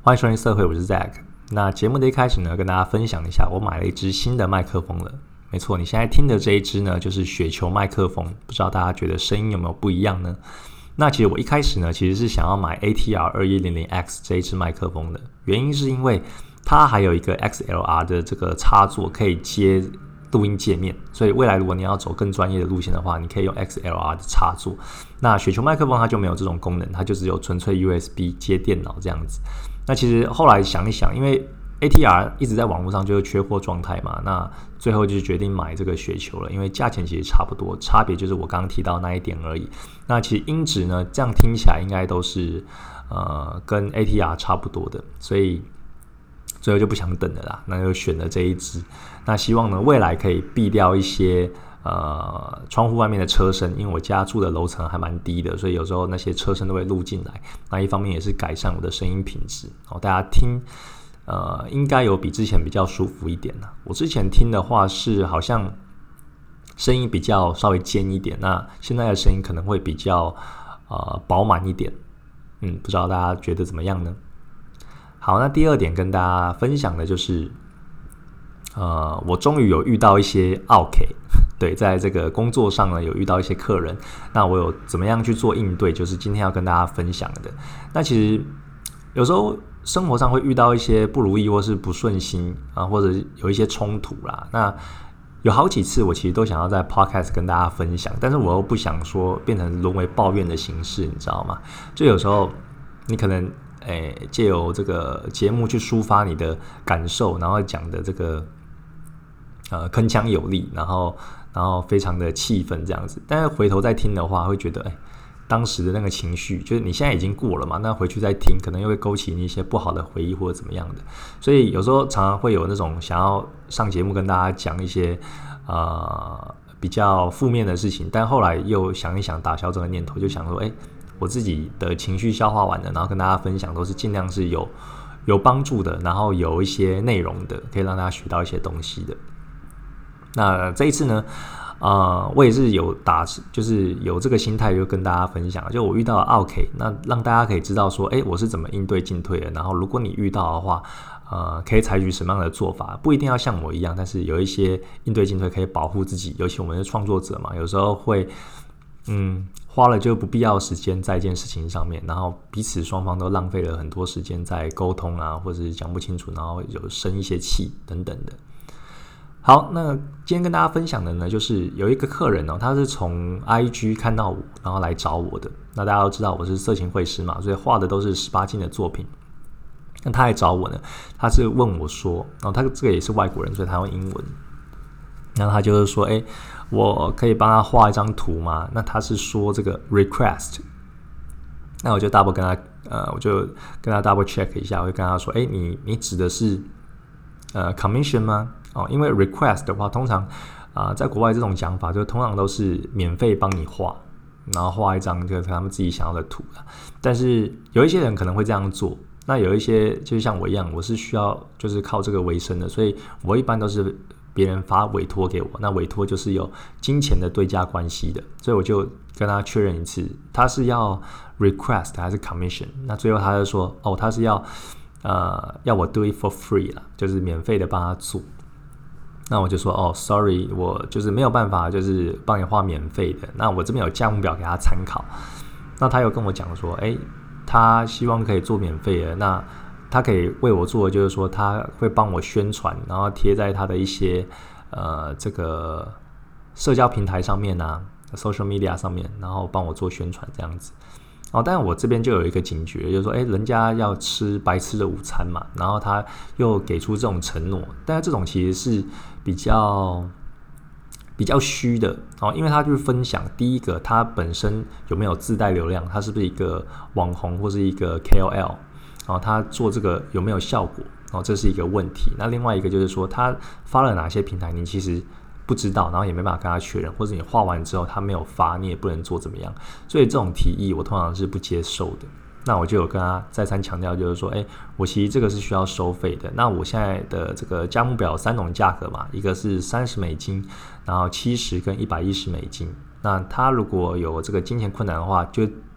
欢迎收听社会，我是 Zack。那节目的一开始呢，跟大家分享一下，我买了一支新的麦克风了。没错，你现在听的这一支呢，就是雪球麦克风。不知道大家觉得声音有没有不一样呢？那其实我一开始呢，其实是想要买 ATR2100X 这一支麦克风的，原因是因为它还有一个 XLR 的这个插座可以接录音界面，所以未来如果你要走更专业的路线的话，你可以用 XLR 的插座。那雪球麦克风它就没有这种功能，它就只有纯粹 USB 接电脑这样子。那其实后来想一想，因为 ATR 一直在网络上就是缺货状态嘛，那最后就是决定买这个雪球了，因为价钱其实差不多，差别就是我刚刚提到那一点而已。那其实音质呢，这样听起来应该都是跟 ATR 差不多的，所以最后就不想等了啦，那就选了这一支。那希望呢未来可以避掉一些窗户外面的车声，因为我家住的楼层还蛮低的，所以有时候那些车声都会录进来。那一方面也是改善我的声音品质，大家听应该有比之前比较舒服一点啦。我之前听的话是好像声音比较稍微尖一点，那现在的声音可能会比较饱满一点。不知道大家觉得怎么样呢？好，那第二点跟大家分享的就是我终于有遇到一些OK， 对，在这个工作上呢有遇到一些客人，那我有怎么样去做应对，就是今天要跟大家分享的。那其实有时候生活上会遇到一些不如意或是不顺心或者有一些冲突啦。那有好几次我其实都想要在 podcast 跟大家分享，但是我又不想说变成沦为抱怨的形式，你知道吗？就有时候你可能借由这个节目去抒发你的感受，然后讲的这个铿锵有力，然后非常的气愤这样子。但是回头再听的话，会觉得当时的那个情绪，就是你现在已经过了嘛，那回去再听，可能又会勾起你一些不好的回忆或者怎么样的。所以有时候常常会有那种想要上节目跟大家讲一些比较负面的事情，但后来又想一想，打消这个念头，就想说，我自己的情绪消化完了，然后跟大家分享，都是尽量是有帮助的，然后有一些内容的，可以让大家学到一些东西的。那这一次呢，我也是就是有这个心态，就跟大家分享，就我遇到了 OK， 那让大家可以知道说，我是怎么应对进退的。然后如果你遇到的话，可以采取什么样的做法，不一定要像我一样，但是有一些应对进退可以保护自己。尤其我们是创作者嘛，有时候会花了就不必要的时间在一件事情上面，然后彼此双方都浪费了很多时间在沟通啊，或者是讲不清楚，然后有生一些气等等的。好，那今天跟大家分享的呢，就是有一个客人他是从 IG 看到我，然后来找我的。那大家都知道我是色情绘师嘛，所以画的都是18禁的作品。那他来找我呢，他是问我说，他这个也是外国人，所以他用英文。那他就是说，我可以帮他画一张图吗？那他是说这个 request。那我就 double 跟他 double check 一下，我就跟他说，你指的是commission 吗？因为 request 的话，通常在国外这种讲法，就通常都是免费帮你画，然后画一张就是他们自己想要的图。但是有一些人可能会这样做，那有一些就是像我一样，我是需要就是靠这个为生的，所以我一般都是别人发委托给我，那委托就是有金钱的对价关系的，所以我就跟他确认一次，他是要 request 还是 commission。那最后他就说，他是要我 do it for free 啦，就是免费的帮他做。那我就说sorry， 我就是没有办法，就是帮你画免费的。那我这边有价目表给他参考。那他有跟我讲说，他希望可以做免费的，那他可以为我做的就是说，他会帮我宣传，然后贴在他的一些这个社交平台上面social media 上面，然后帮我做宣传这样子。但是我这边就有一个警觉，就是说，人家要吃白吃的午餐嘛，然后他又给出这种承诺，但是这种其实是比较虚的，因为他就是分享，第一个他本身有没有自带流量，他是不是一个网红或是一个 KOL， 他做这个有没有效果，这是一个问题。那另外一个就是说，他发了哪些平台，你其实不知道，然后也没办法跟他确认，或者你画完之后他没有发，你也不能做怎么样，所以这种提议我通常是不接受的。那我就有跟他再三强调，就是说，我其实这个是需要收费的。那我现在的这个价目表有3种价格嘛，一个是$30，然后70跟$110。那他如果有这个金钱困难的话，就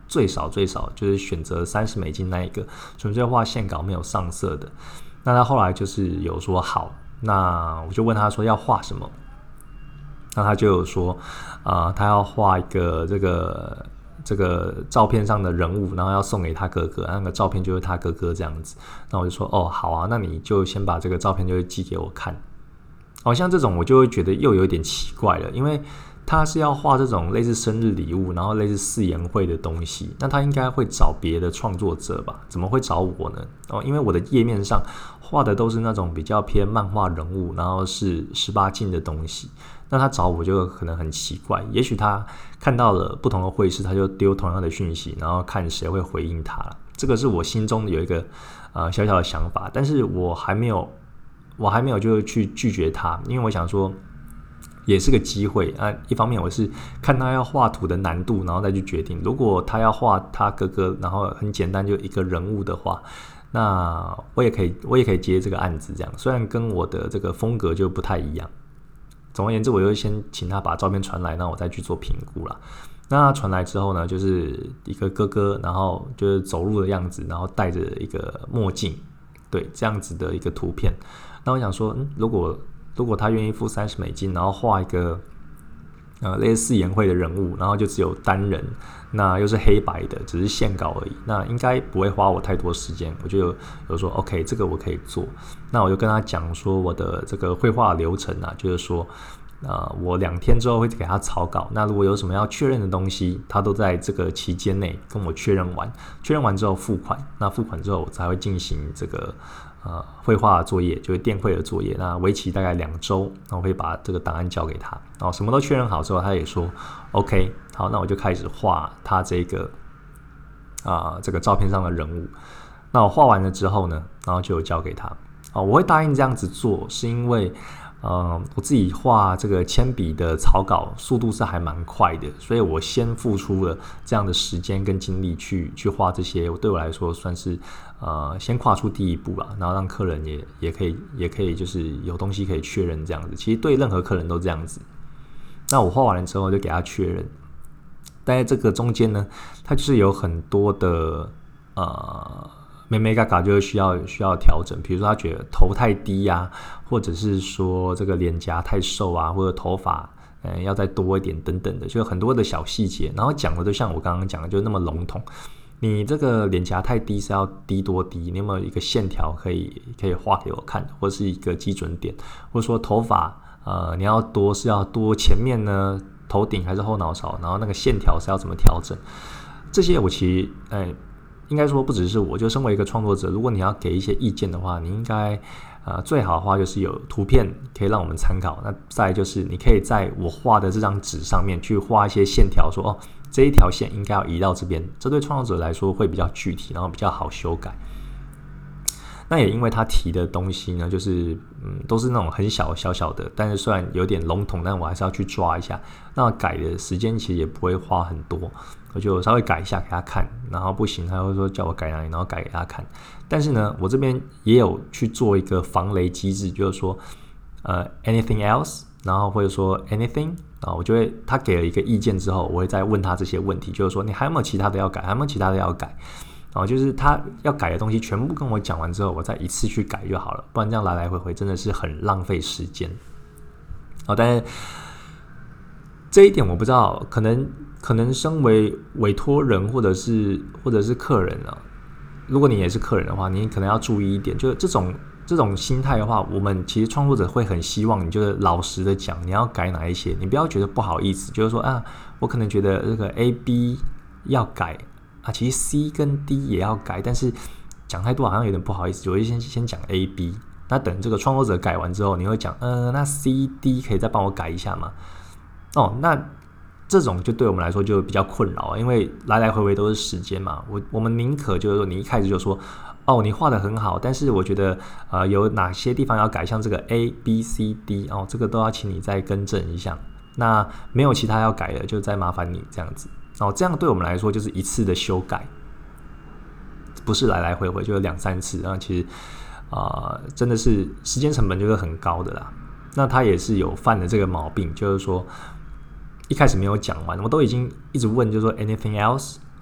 最少就是选择$30那一个，纯粹画线稿没有上色的。那他后来就是有说好，那我就问他说要画什么，那他就有说他要画一个这个照片上的人物，然后要送给他哥哥，那个照片就是他哥哥这样子。那我就说好啊，那你就先把这个照片就寄给我看。像这种我就会觉得又有点奇怪了，因为他是要画这种类似生日礼物，然后类似誓言会的东西，那他应该会找别的创作者吧？怎么会找我呢？因为我的页面上画的都是那种比较偏漫画人物，然后是18禁的东西，那他找我就可能很奇怪。也许他看到了不同的绘师，他就丢同样的讯息，然后看谁会回应他了。这个是我心中有一个小小的想法，但是我还没有就去拒绝他，因为我想说也是个机会一方面我是看他要画图的难度，然后再去决定。如果他要画他哥哥，然后很简单就一个人物的话，那我也可以接这个案子这样。虽然跟我的这个风格就不太一样。总而言之，我就先请他把照片传来，那我再去做评估啦。那他传来之后呢，就是一个哥哥，然后就是走路的样子，然后戴着一个墨镜，对，这样子的一个图片。那我想说，如果他愿意付$30，然后画一个类似誓言会的人物，然后就只有单人，那又是黑白的，只是线稿而已，那应该不会花我太多时间。我就有说 OK， 这个我可以做。那我就跟他讲说我的这个绘画流程就是说我2天之后会给他草稿，那如果有什么要确认的东西，他都在这个期间内跟我确认完之后付款，那付款之后我才会进行这个绘画作业，就是电绘的作业，那为期大概2周，那我会把这个档案交给他，然后什么都确认好之后，他也说 OK， 好，那我就开始画他这个这个照片上的人物。那我画完了之后呢，然后就交给他。我会答应这样子做，是因为我自己画这个铅笔的草稿速度是还蛮快的，所以我先付出了这样的时间跟精力去画这些，对我来说算是先跨出第一步啦，然后让客人也可以就是有东西可以确认这样子。其实对任何客人都这样子。那我画完了之后就给他确认，但在这个中间呢，他就是有很多的妹妹嘎嘎就需要调整，比如说他觉得头太低或者是说这个脸颊太瘦或者头发要再多一点等等的，就有很多的小细节。然后讲的就像我刚刚讲的，就那么笼统。你这个脸颊太低是要低多低？你有没有一个线条可以画给我看，或是一个基准点？或者说头发你要多是要多前面呢，头顶还是后脑勺？然后那个线条是要怎么调整？这些我其实应该说不只是我，就身为一个创作者，如果你要给一些意见的话，你应该最好的话就是有图片可以让我们参考。那再来就是你可以在我画的这张纸上面去画一些线条，说这一条线应该要移到这边，这对创作者来说会比较具体，然后比较好修改。那也因为他提的东西呢，就是都是那种很小的，但是虽然有点笼统，但我还是要去抓一下。那改的时间其实也不会花很多，我就稍微改一下给他看，然后不行他会说叫我改哪里，然后改给他看。但是呢，我这边也有去做一个防雷机制，就是说anything else， 然后或者说 anything， 然后我就会他给了一个意见之后，我会再问他这些问题，就是说你还有没有其他的要改，还有没有其他的要改。就是他要改的东西全部跟我讲完之后，我再一次去改就好了，不然这样来来回回真的是很浪费时间。但是这一点我不知道，可能身为委托人或者是客人如果你也是客人的话，你可能要注意一点，就是这种心态的话，我们其实创作者会很希望你就是老实的讲你要改哪一些，你不要觉得不好意思，就是说我可能觉得这个 A、B 要改。其实 C 跟 D 也要改，但是讲太多好像有点不好意思，我会先讲 A、B。那等这个创作者改完之后，你会讲，那 C、D 可以再帮我改一下吗？那这种就对我们来说就比较困扰，因为来来回回都是时间嘛。我们宁可就是说，你一开始就说，你画得很好，但是我觉得有哪些地方要改，像这个 A、B、C、D 这个都要请你再更正一下。那没有其他要改的，就再麻烦你这样子。这样对我们来说就是一次的修改，不是来来回回就是2-3次，然后其实真的是时间成本就是很高的啦。那他也是有犯了这个毛病，就是说一开始没有讲完，我都已经一直问，就是说 anything else，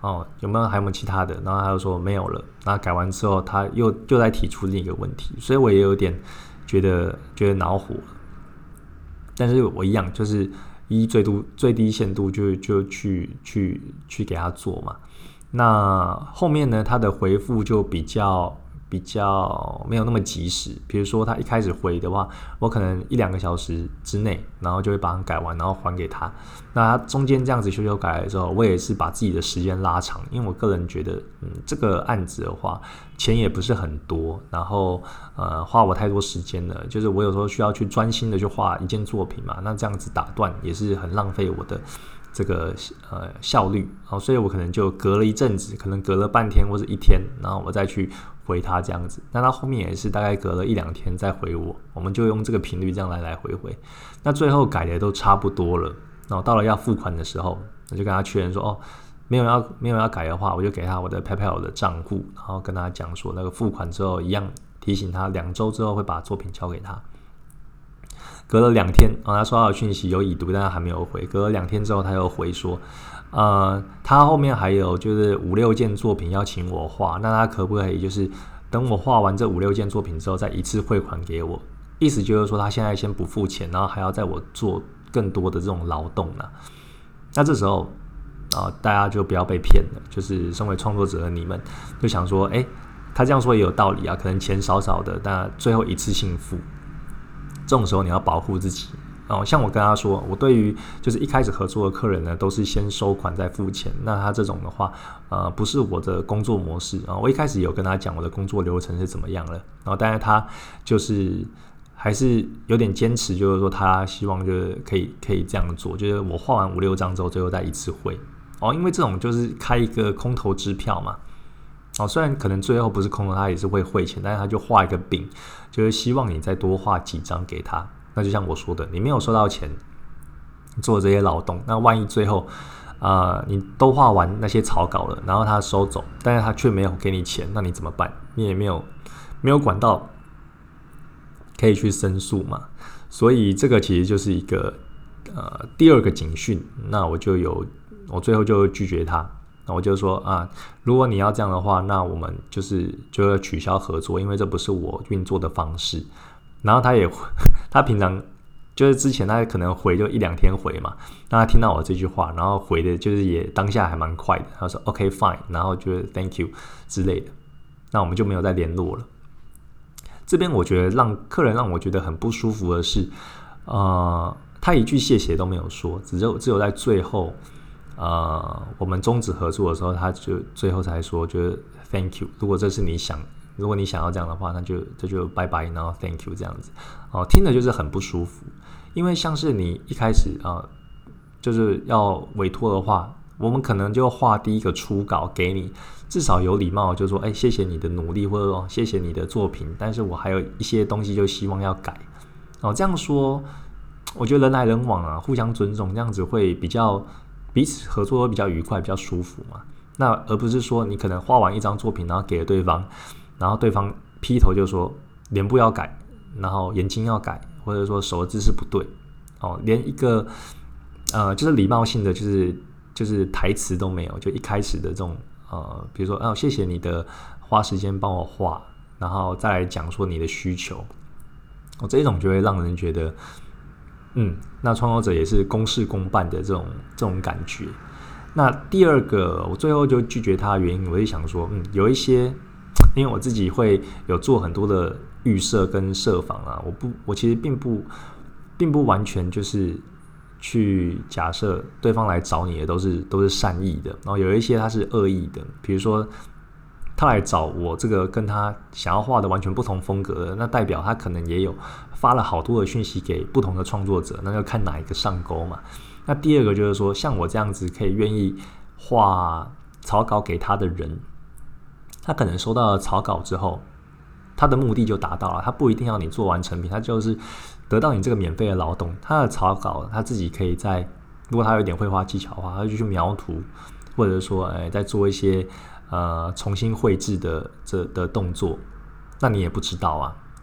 有没有其他的？然后他就说没有了。然后改完之后，他又再提出另一个问题，所以我也有点觉得恼火。但是我一样就是依最低限度就去给他做嘛。那后面呢，他的回复就比较没有那么及时。比如说他一开始回的话，我可能1-2个小时之内，然后就会把它改完，然后还给他。那他中间这样子修改的时候，我也是把自己的时间拉长，因为我个人觉得，这个案子的话，钱也不是很多，然后花我太多时间了。就是我有时候需要去专心的去画一件作品嘛，那这样子打断也是很浪费我的这个效率，所以我可能就隔了一阵子，可能隔了半天或者1天，然后我再去回他这样子。那他后面也是大概隔了1-2天再回我们就用这个频率这样来回。那最后改的都差不多了，然后到了要付款的时候，我就跟他确认说，没有要改的话，我就给他我的 PayPal 的账户，然后跟他讲说，那个付款之后一样提醒他2周之后会把作品交给他。隔了2天，他收到的讯息有已读，但他还没有回。隔了2天之后，他又回说，他后面还有就是5-6件作品要请我画，那他可不可以就是等我画完这5-6件作品之后，再一次汇款给我？意思就是说，他现在先不付钱，然后还要在我做更多的这种劳动啦。那这时候大家就不要被骗了，就是身为创作者的你们就想说，他这样说也有道理啊，可能钱少少的，但最后一次性付。这种时候你要保护自己像我跟他说，我对于就是一开始合作的客人呢，都是先收款再付钱。那他这种的话，不是我的工作模式我一开始有跟他讲我的工作流程是怎么样了，但是他就是还是有点坚持，就是说他希望就是可以这样做，就是我画完5-6张之后，最后再一次汇因为这种就是开一个空头支票嘛。虽然可能最后不是空头，他也是会汇钱，但是他就画一个饼，就是希望你再多画几张给他。那就像我说的，你没有收到钱，做这些劳动，那万一最后你都画完那些草稿了，然后他收走，但是他却没有给你钱，那你怎么办？你也没有管道可以去申诉嘛。所以这个其实就是一个第2个警讯。那我最后就拒绝他。那我就说如果你要这样的话，那我们就要取消合作，因为这不是我运作的方式。然后他平常就是之前他可能回就1-2天回嘛，那他听到我这句话，然后回的就是也当下还蛮快的，他说 OK fine， 然后就 Thank you 之类的，那我们就没有再联络了。这边我觉得客人让我觉得很不舒服的是，他一句谢谢都没有说，只有在最后。我们终止合作的时候，他就最后才说，就是 Thank you。如果你想要这样的话，那这就拜拜，然后 Thank you 这样子。听的就是很不舒服，因为像是你一开始就是要委托的话，我们可能就画第一个初稿给你，至少有礼貌，就说谢谢你的努力，或者说谢谢你的作品，但是我还有一些东西就希望要改。这样说，我觉得人来人往互相尊重，这样子会比较。彼此合作会比较愉快，比较舒服嘛。那而不是说你可能画完一张作品，然后给了对方，然后对方劈头就说脸部要改，然后眼睛要改，或者说手的姿势不对，连一个就是礼貌性的就是台词都没有，就一开始的这种比如说谢谢你的花时间帮我画，然后再来讲说你的需求，这一种就会让人觉得。那创作者也是公事公办的这种感觉。那第2个，我最后就拒绝他的原因，我就想说，有一些，因为我自己会有做很多的预设跟设防我其实并不完全就是去假设对方来找你的都是善意的，然后有一些他是恶意的，比如说。他来找我这个跟他想要画的完全不同风格的，那代表他可能也有发了好多的讯息给不同的创作者，那就看哪一个上钩嘛。那第2个就是说，像我这样子可以愿意画草稿给他的人，他可能收到了草稿之后，他的目的就达到了，他不一定要你做完成品，他就是得到你这个免费的劳动。他的草稿他自己可以如果他有一点绘画技巧的话，他就去描图，或者说再做一些重新绘制的动作，那你也不知道啊。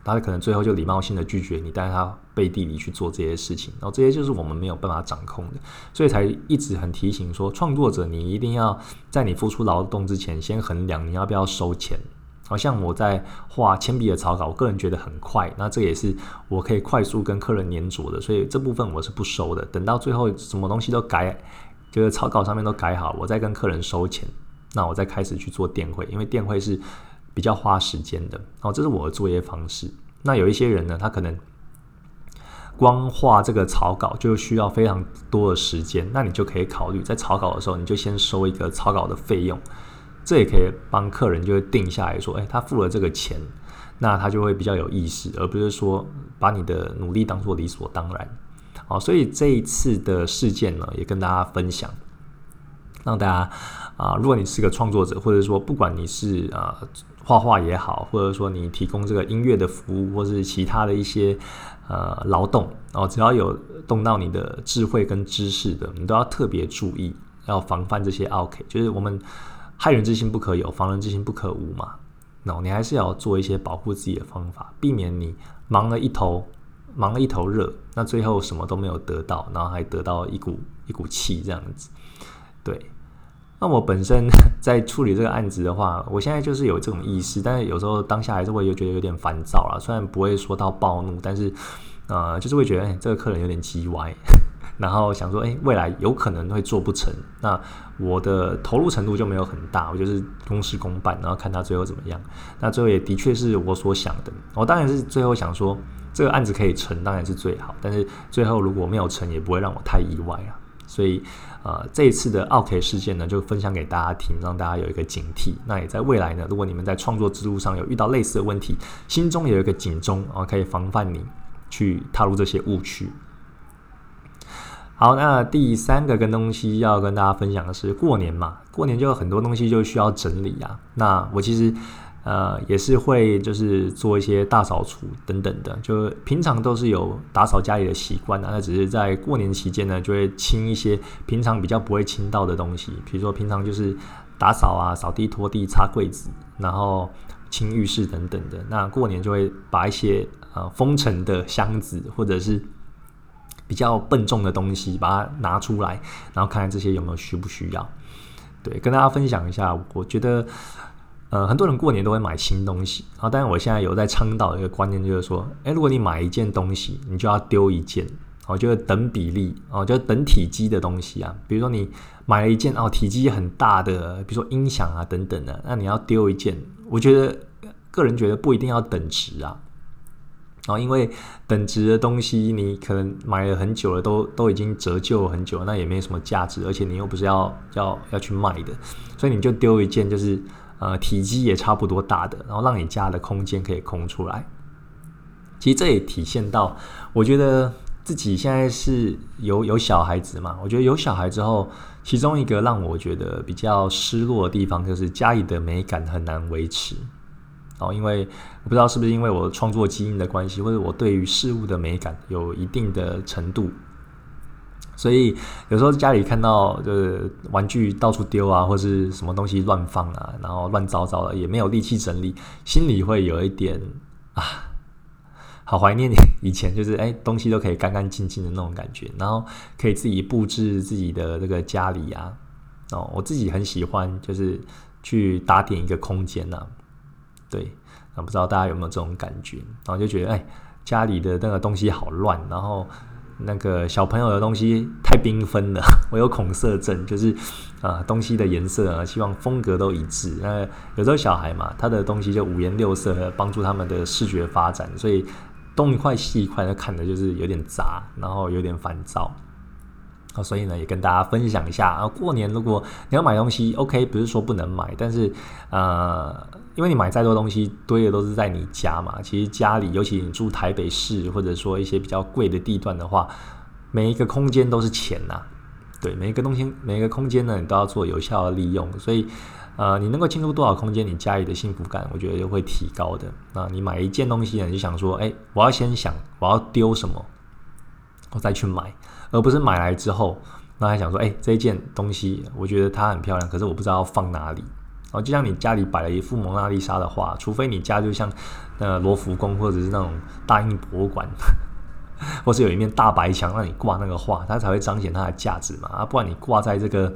他可能最后就礼貌性的拒绝你，但是他背地里去做这些事情，然后这些就是我们没有办法掌控的，所以才一直很提醒说，创作者你一定要在你付出劳动之前，先衡量你要不要收钱。好像我在画铅笔的草稿，我个人觉得很快，那这也是我可以快速跟客人粘着的，所以这部分我是不收的。等到最后什么东西都改，就是草稿上面都改好，我再跟客人收钱，那我再开始去做电绘，因为电绘是比较花时间的。这是我的作业方式。那有一些人呢，他可能光画这个草稿就需要非常多的时间，那你就可以考虑在草稿的时候，你就先收一个草稿的费用。这也可以帮客人就会定下来说，他付了这个钱，那他就会比较有意识，而不是说把你的努力当作理所当然。好，所以这一次的事件呢，也跟大家分享，让大家如果你是个创作者，或者说不管你是画画也好，或者说你提供这个音乐的服务，或是其他的一些劳动，只要有动到你的智慧跟知识的，你都要特别注意，要防范这些OK，就是我们害人之心不可有，防人之心不可无嘛。你还是要做一些保护自己的方法，避免你忙了一头热，那最后什么都没有得到，然后还得到一股气这样子。对，那我本身在处理这个案子的话，我现在就是有这种意识，但是有时候当下还是会觉得有点烦躁啦。虽然不会说到暴怒，但是就是会觉得这个客人有点叽歪。然后想说，未来有可能会做不成，那我的投入程度就没有很大，我就是公事公办，然后看他最后怎么样。那最后也的确是我所想的，我当然是最后想说这个案子可以成，当然是最好，但是最后如果没有成，也不会让我太意外啊。所以这一次的OK 事件呢，就分享给大家听，让大家有一个警惕。那也在未来呢，如果你们在创作之路上有遇到类似的问题，心中有一个警钟，可以防范你去踏入这些误区。好，那第三个东西要跟大家分享的是过年嘛，过年就有很多东西就需要整理啊。那我其实也是会就是做一些大扫除等等的，就平常都是有打扫家里的习惯啊，那只是在过年期间呢，就会清一些平常比较不会清到的东西，比如说平常就是打扫啊、扫地、拖地、擦柜子，然后清浴室等等的。那过年就会把一些封尘的箱子或者是比较笨重的东西把它拿出来，然后看看这些有没有需不需要。对，跟大家分享一下，我觉得很多人过年都会买新东西，但是我现在有在倡导一个观念，就是说如果你买一件东西，你就要丢一件，就是等比例，就是等体积的东西啊。比如说你买了一件体积很大的，比如说音响啊等等的，那你要丢一件，我觉得个人觉得不一定要等值啊。因为等值的东西你可能买了很久了，都已经折旧很久了，那也没什么价值，而且你又不是要去卖的，所以你就丢一件就是体积也差不多大的，然后让你家的空间可以空出来。其实这也体现到我觉得自己现在是有小孩子嘛，我觉得有小孩之后，其中一个让我觉得比较失落的地方就是家里的美感很难维持。因为我不知道是不是因为我创作基因的关系，或者我对于事物的美感有一定的程度，所以有时候家里看到就是玩具到处丢啊，或是什么东西乱放啊，然后乱糟糟的，也没有力气整理，心里会有一点好怀念以前就是东西都可以干干净净的那种感觉，然后可以自己布置自己的这个家里啊。我自己很喜欢就是去打点一个空间啊。对，不知道大家有没有这种感觉，然后就觉得家里的那个东西好乱，然后那个小朋友的东西太缤纷了，我有恐色症，就是东西的颜色希望风格都一致。那有时候小孩嘛，他的东西就五颜六色，帮助他们的视觉发展，所以东一块西一块，那看的就是有点杂，然后有点烦躁。所以呢，也跟大家分享一下过年如果你要买东西 OK， 不是说不能买，但是因为你买再多东西堆的都是在你家嘛，其实家里尤其你住台北市或者说一些比较贵的地段的话，每一个空间都是钱啊。对，每一个空间呢，你都要做有效的利用，所以你能够进入多少空间，你家里的幸福感我觉得就会提高的。那你买一件东西呢，你就想说我要先想我要丢什么，我再去买，而不是买来之后那还想说这一件东西我觉得它很漂亮，可是我不知道要放哪里， 就像你家里摆了一幅蒙娜丽莎的画，除非你家就像罗浮宫或者是那种大英博物馆，或是有一面大白墙让你挂那个画，它才会彰显它的价值嘛。不然你挂在这个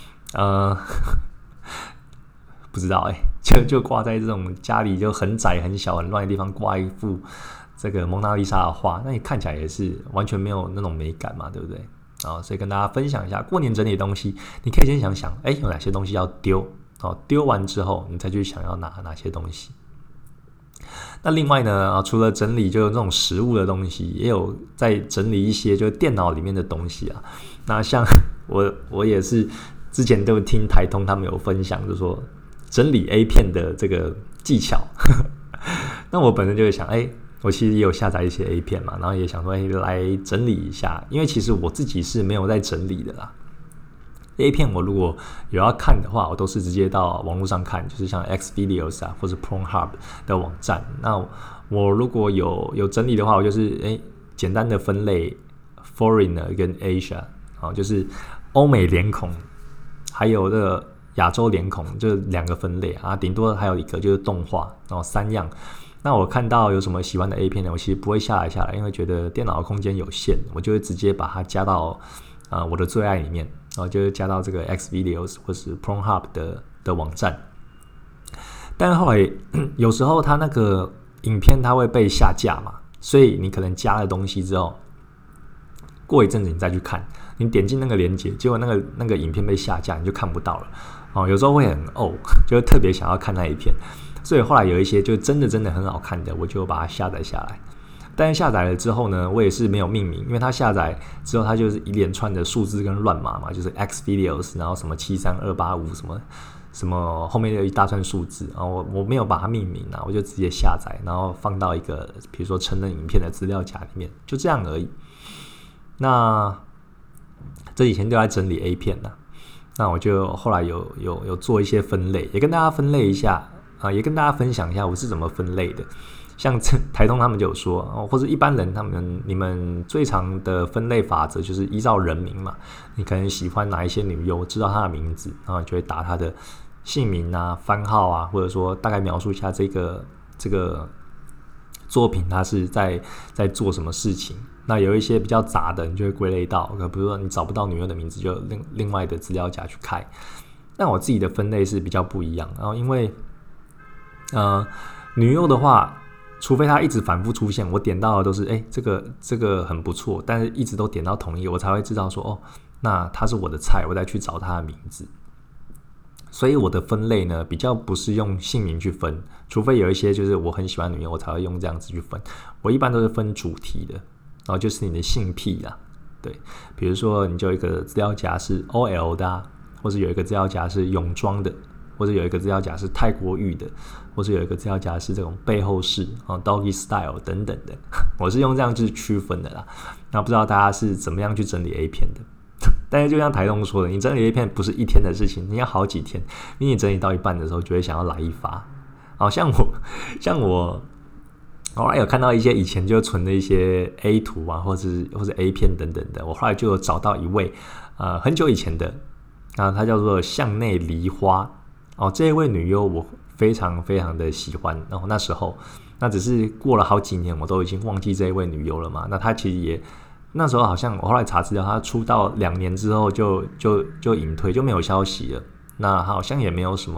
不知道就挂在这种家里就很窄很小很乱的地方挂一幅这个蒙娜丽莎的画，那你看起来也是完全没有那种美感嘛，对不对？所以跟大家分享一下过年整理的东西，你可以先想想有哪些东西要丢，丢完之后你再去想要拿哪些东西。那另外呢，除了整理就有那种实物的东西，也有在整理一些就是电脑里面的东西啊。那像我也是之前都听台通他们有分享，就是说整理 A 片的这个技巧。那我本身就会想，我其实也有下载一些 A 片嘛，然后也想说，来整理一下，因为其实我自己是没有在整理的啦。A 片我如果有要看的话，我都是直接到网络上看，就是像 Xvideos 或者 Pornhub 的网站。那我如果有整理的话，我就是简单的分类 Foreigner 跟 Asia，就是欧美脸孔，还有这个亚洲脸孔，就2个分类啊，顶多还有一个就是动画，然后3样。那我看到有什么喜欢的 A 片呢，我其实不会下来，因为觉得电脑的空间有限，我就会直接把它加到我的最爱里面，然后就是加到这个 Xvideos 或是 Pornhub 的网站。但是后来有时候它那个影片它会被下架嘛，所以你可能加了东西之后，过一阵子你再去看，你点进那个连结，结果那个影片被下架，你就看不到了。有时候会很就特别想要看那一片，所以后来有一些就真的很好看的，我就把它下载下来。但是下载了之后呢，我也是没有命名，因为它下载之后它就是一连串的数字跟乱码嘛，就是 Xvideos， 然后什么73285什么后面有一大串数字，然后我没有把它命名我就直接下载，然后放到一个比如说成人影片的资料夹里面，就这样而已。那这几天都在整理 A 片那我就后来有做一些分类，也跟大家分类一下也跟大家分享一下我是怎么分类的。像台通他们就有说，或者一般人你们最常的分类法则就是依照人名嘛，你可能喜欢哪一些女优，知道她的名字，然后你就会打她的姓名番号或者说大概描述一下这个作品它是在做什么事情。那有一些比较杂的，你就会归类到，比如说你找不到女优的名字，就另外的资料夹去开。但我自己的分类是比较不一样，然后因为女优的话，除非它一直反复出现，我点到的都是这个很不错，但是一直都点到同一个，我才会知道说那它是我的菜，我再去找它的名字。所以我的分类呢，比较不是用姓名去分，除非有一些就是我很喜欢女优，我才会用这样子去分。我一般都是分主题的，然后就是你的性癖对，比如说你就有一个资料夹是 OL 的或者有一个资料夹是泳装的，或者有一个资料夹是泰国浴的，或者有一个资料夹是这种背后式Doggy Style 等等的，我是用这样去区分的啦。那不知道大家是怎么样去整理 A 片的？但是就像台东说的，你整理 A 片不是一天的事情，你要好几天，因为你整理到一半的时候就会想要来一发。像我后来有看到一些以前就存的一些 A 图或者 A 片等等的，我后来就有找到一位很久以前的她叫做向内梨花这一位女优我非常非常的喜欢，然后那时候那只是过了好几年我都已经忘记这一位女优了嘛。那她其实也那时候好像我后来查资料，她出道2年之后就隐退，就没有消息了。那好像也没有什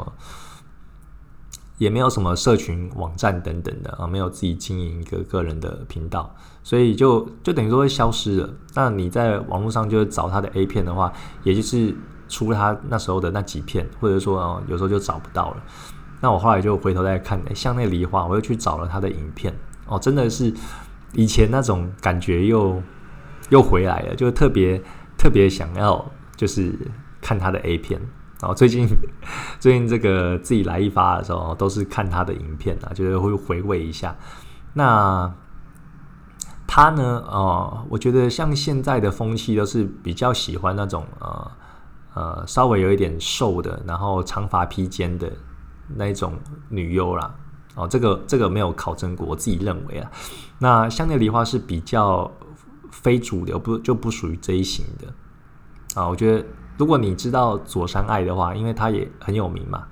么社群网站等等的没有自己经营一个个人的频道，所以就等于说会消失了。那你在网络上就找他的 A 片的话，也就是除了他那时候的那几片，或者说有时候就找不到了。那我后来就回头再看向内梨花，我又去找了他的影片真的是以前那种感觉又回来了，就特别想要就是看他的 A 片。然后最近这个自己来一发的时候，都是看他的影片就是会回味一下。那他呢我觉得像现在的风气都是比较喜欢那种稍微有一点瘦的，然后长发披肩的那种女优啦。这个没有考证过，我自己认为那向内梨花是比较非主流，就不属于这一型的我觉得如果你知道佐山爱的话，因为他也很有名嘛，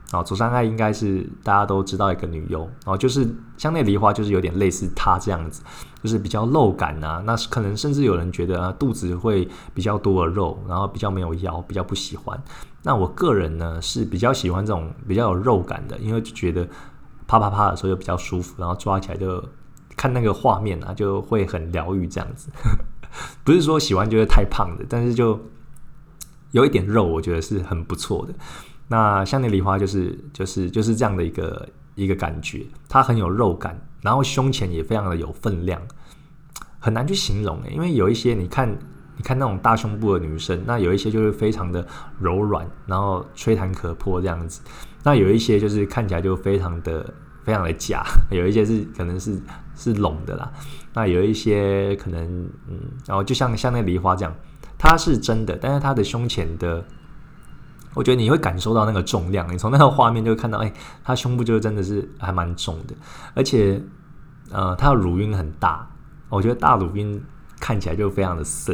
佐山爱应该是大家都知道一个女优就是香内梨花就是有点类似她这样子，就是比较肉感啊，那可能甚至有人觉得肚子会比较多的肉，然后比较没有腰，比较不喜欢。那我个人呢是比较喜欢这种比较有肉感的，因为就觉得啪啪啪的时候就比较舒服，然后抓起来就看那个画面啊，就会很疗愈这样子。不是说喜欢就是太胖的，但是就有一点肉，我觉得是很不错的。那香内梨花就是这样的一个感觉，它很有肉感，然后胸前也非常的有分量，很难去形容因为有一些你看那种大胸部的女生，那有一些就是非常的柔软，然后吹弹可破这样子，那有一些就是看起来就非常的假，有一些可能是拢的啦，那有一些可能然后就像那梨花这样，它是真的，但是它的胸前的，我觉得你会感受到那个重量，你从那个画面就会看到它胸部就真的是还蛮重的，而且它的乳晕很大，我觉得大乳晕看起来就非常的色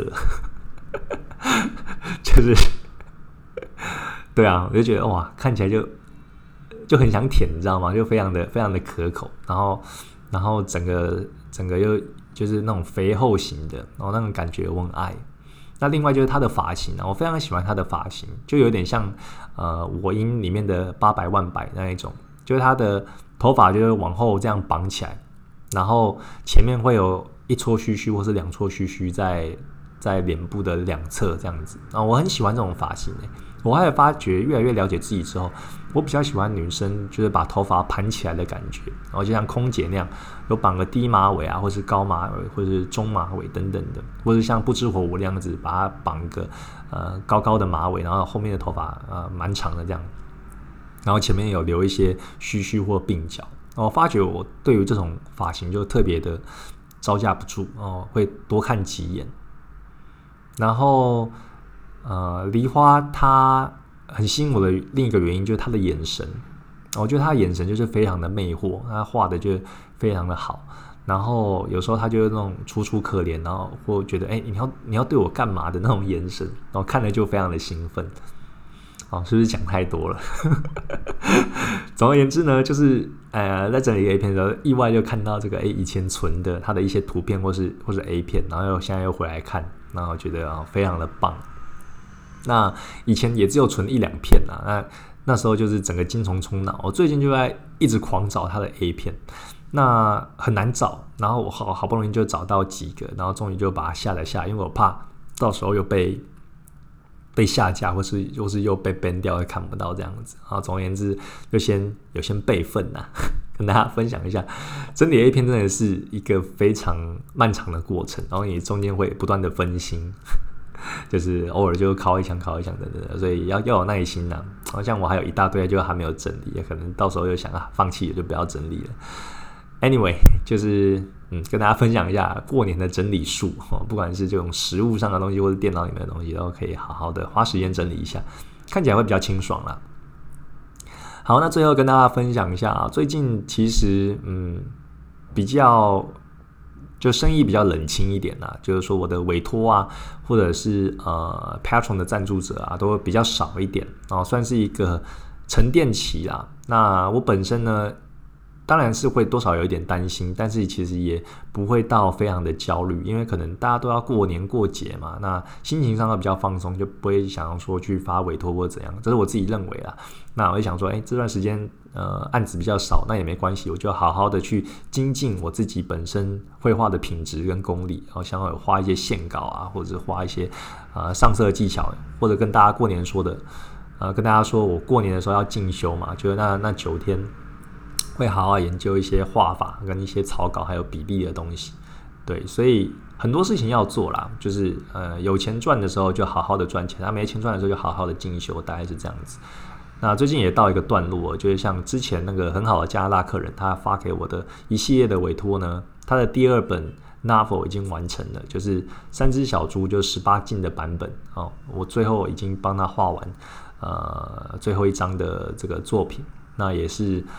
就是对啊，我就觉得哇，看起来就很想舔，你知道吗？就非常的可口，然后整个又就是那种肥厚型的，然后那种感觉我很爱。那另外就是他的发型我非常喜欢他的发型，就有点像我音里面的800万百那一种，就是他的头发就是往后这样绑起来，然后前面会有一撮须须或是2撮须须在脸部的两侧这样子我很喜欢这种发型我还有发觉越来越了解自己之后，我比较喜欢女生就是把头发盘起来的感觉，然后就像空姐那样，有绑个低马尾或是高马尾，或是中马尾等等的，或是像不知火舞那样子把它绑个高高的马尾，然后后面的头发蛮长的这样，然后前面有留一些须须或鬓角。我发觉我对于这种发型就特别的招架不住会多看几眼。然后梨花她很吸引我的另一个原因就是她的眼神，我觉得她的眼神就是非常的魅惑，她画的就非常的好，然后有时候她就是那种楚楚可怜，然后或觉得你要对我干嘛的那种眼神，然后看了就非常的兴奋。是不是讲太多了？总而言之呢，就是在整理 A 片的时候，意外就看到这个以前存的他的一些图片或是 A 片，然后现在又回来看，然后觉得非常的棒。那以前也只有存1-2片那时候就是整个精虫充脑，我最近就在一直狂找他的 A 片，那很难找，然后我好不容易就找到几个，然后终于就把它下载下来，因为我怕到时候又被下架，或是又被 ban 掉，会看不到这样子。总而言之，就先备份跟大家分享一下，整理 A 片真的是一个非常漫长的过程，然后你中间会不断的分心，就是偶尔就敲一枪等等，所以要有耐心好像我还有一大堆就还没有整理，可能到时候又想放弃了，就不要整理了。Anyway， 就是跟大家分享一下过年的整理术不管是这种实物上的东西或是电脑里面的东西，都可以好好的花时间整理一下，看起来会比较清爽啦。好，那最后跟大家分享一下最近其实比较就生意比较冷清一点就是说我的委托或者是Patreon 的赞助者都比较少一点算是一个沉淀期啦。那我本身呢，当然是会多少有一点担心，但是其实也不会到非常的焦虑，因为可能大家都要过年过节嘛，那心情上都比较放松，就不会想要说去发委托或怎样，这是我自己认为啦。那我就想说这段时间案子比较少，那也没关系，我就好好的去精进我自己本身绘画的品质跟功力，然后想要画一些线稿或者是画一些上色技巧，或者跟大家过年说的跟大家说我过年的时候要进修嘛，就是那9天会好好研究一些画法跟一些草稿还有比例的东西。对，所以很多事情要做啦，就是有钱赚的时候就好好的赚钱，没钱赚的时候就好好的进修，大概是这样子。那最近也到一个段落，就是像之前那个很好的加拿大客人，他发给我的一系列的委托呢，他的第2本 novel 已经完成了，就是3只小猪就18禁的版本我最后已经帮他画完最后一章的这个作品，那也是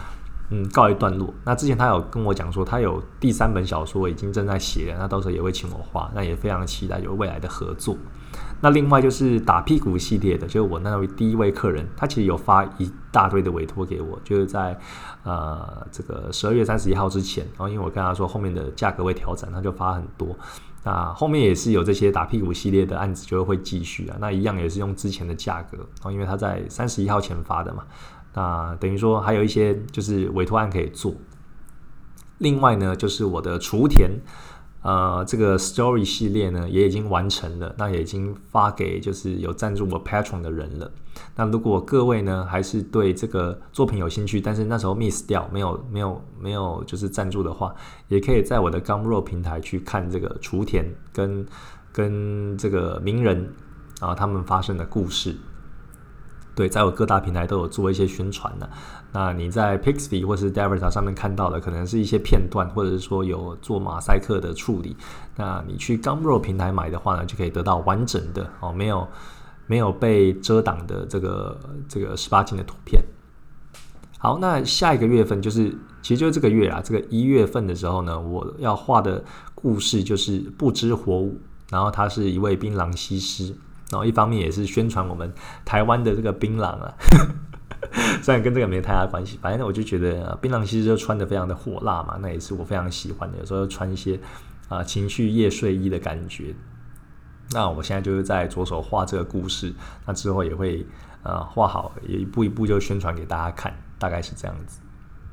告一段落。那之前他有跟我讲说，他有第3本小说已经正在写了，那到时候也会请我画，那也非常期待有未来的合作。那另外就是打屁股系列的，就是我那位第1位客人，他其实有发一大堆的委托给我，就是在这个12月31号之前，然后因为我跟他说后面的价格会调整，他就发很多。那后面也是有这些打屁股系列的案子就会继续啊，那一样也是用之前的价格，然后因为他在31号前发的嘛，那等于说还有一些就是委托案可以做。另外呢，就是我的雏田这个 story 系列呢也已经完成了，那也已经发给就是有赞助我 Patreon 的人了。那如果各位呢还是对这个作品有兴趣，但是那时候 miss 掉没有就是赞助的话，也可以在我的 Gumroad 平台去看这个雏田跟这个名人他们发生的故事。对，在我各大平台都有做一些宣传的。那你在 Pixby 或是 Devita 上面看到的，可能是一些片段，或者是说有做马赛克的处理。那你去 Gumroad 平台买的话呢，就可以得到完整的没有被遮挡的这个18禁的图片。好，那下一个月份其实就是这个月这个1月份的时候呢，我要画的故事就是不知火舞，然后他是一位槟榔西施。然后一方面也是宣传我们台湾的这个槟榔虽然跟这个没太大关系，反正我就觉得槟榔西施就穿得非常的火辣嘛，那也是我非常喜欢的，有时候穿一些情趣夜睡衣的感觉。那我现在就是在着手画这个故事，那之后也会画好，也一步一步就宣传给大家看，大概是这样子。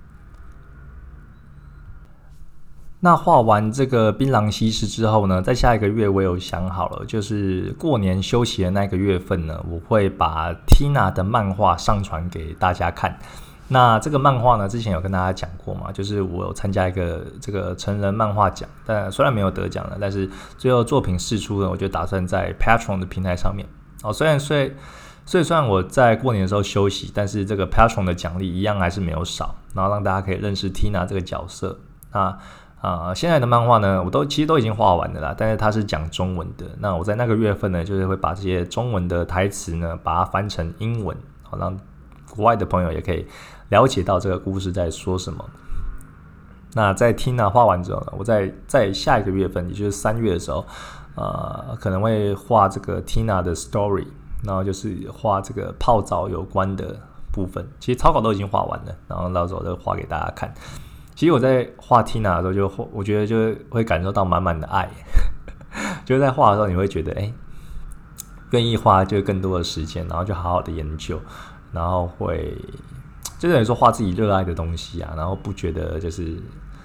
那画完这个槟榔西施之后呢，在下一个月我有想好了，就是过年休息的那个月份呢，我会把 Tina 的漫画上传给大家看。那这个漫画呢，之前有跟大家讲过嘛，就是我有参加一个这个成人漫画奖，但虽然没有得奖了，但是最后作品释出呢，我就打算在 Patreon 的平台上面。虽然我在过年的时候休息，但是这个 Patreon 的奖励一样还是没有少，然后让大家可以认识 Tina 这个角色。现在的漫画呢，我其实都已经画完了啦，但是它是讲中文的。那我在那个月份呢，就是会把这些中文的台词呢，把它翻成英文，让国外的朋友也可以了解到这个故事在说什么。那在 Tina 画完之后呢，我在下一个月份，也就是3月的时候，可能会画这个 Tina 的 story， 然后就是画这个泡澡有关的部分。其实草稿都已经画完了，然后到时候就画给大家看。其实我在画 Tina 的时候，我觉得就会感受到满满的爱，就是在画的时候，你会觉得愿意花就更多的时间，然后就好好的研究，然后会就等于说画自己热爱的东西然后不觉得这是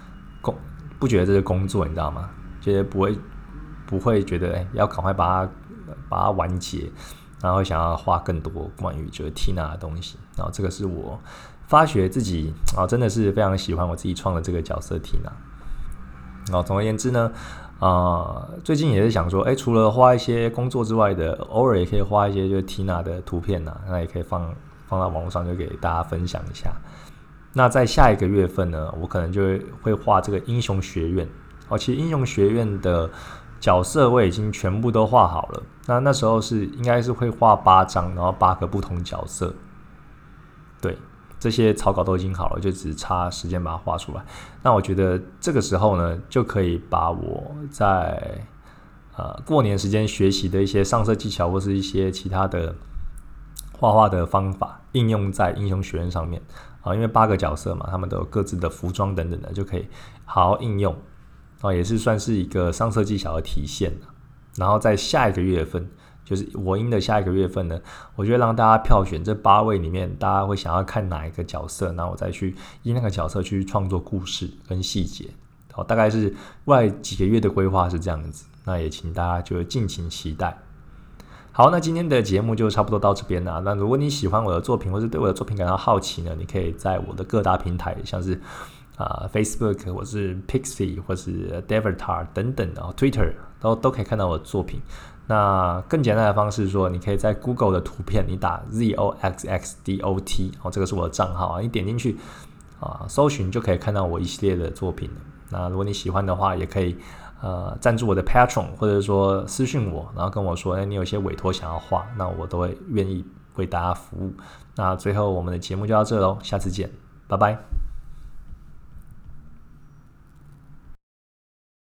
工作，你知道吗？就是不会觉得要赶快把它完结，然后想要画更多关于就是 Tina 的东西，然后这个是我发觉自己真的是非常喜欢我自己创的这个角色 Tina。总而言之呢，最近也是想说，除了画一些工作之外的，偶尔也可以画一些就是 Tina 的图片那也可以放到网络上，就给大家分享一下。那在下一个月份呢，我可能就会画这个英雄学院。其实英雄学院的角色我已经全部都画好了。那时候应该是会画8张，然后8个不同角色。对。这些草稿都已经好了，就只差时间把它画出来。那我觉得这个时候呢，就可以把我在过年时间学习的一些上色技巧，或是一些其他的画画的方法，应用在英雄学院上面因为8个角色嘛，他们都有各自的服装等等的，就可以好好应用也是算是一个上色技巧的体现。然后在下一个月份，就是我音的下一个月份呢，我就会让大家票选这8位里面，大家会想要看哪一个角色，然后我再去以那个角色去创作故事跟细节。大概是未来几个月的规划是这样子，那也请大家就敬请期待。好，那今天的节目就差不多到这边了。那如果你喜欢我的作品，或是对我的作品感到好奇呢，你可以在我的各大平台，像是Facebook 或是 Pixie 或是 Devita 等等Twitter 都可以看到我的作品。那更简单的方式是说，你可以在 Google 的图片，你打 ZOXXDOT 这个是我的账号你点进去搜寻就可以看到我一系列的作品。那如果你喜欢的话，也可以赞助我的 Patreon， 或者说私讯我，然后跟我说你有些委托想要画，那我都会愿意为大家服务。那最后我们的节目就到这咯，下次见，拜拜。